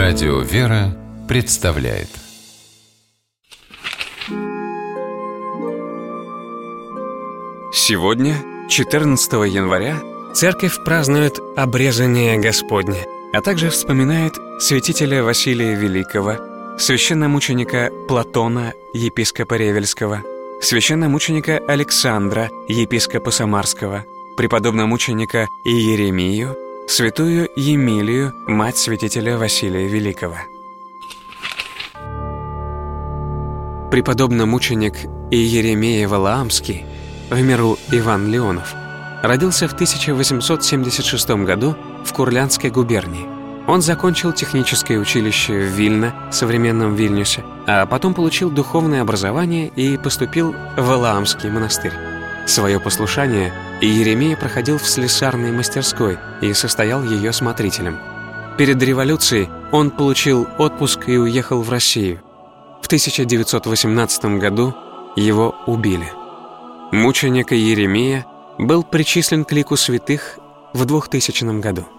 Радио «Вера» представляет. Сегодня, 14 января, Церковь празднует обрезание Господне, а также вспоминает святителя Василия Великого, священномученика Платона, епископа Ревельского, священномученика Александра, епископа Самарского, преподобномученика Иеремию, святую Емилию, мать святителя Василия Великого. Преподобномученик Иеремия Валаамский, в миру Иван Леонов, родился в 1876 году в Курляндской губернии. Он закончил техническое училище в Вильно, современном Вильнюсе, а потом получил духовное образование и поступил в Валаамский монастырь. Свое послушание Иеремия проходил в слесарной мастерской и состоял ее смотрителем. Перед революцией он получил отпуск и уехал в Россию. В 1918 году его убили. Мученик Иеремия был причислен к лику святых в 2000 году.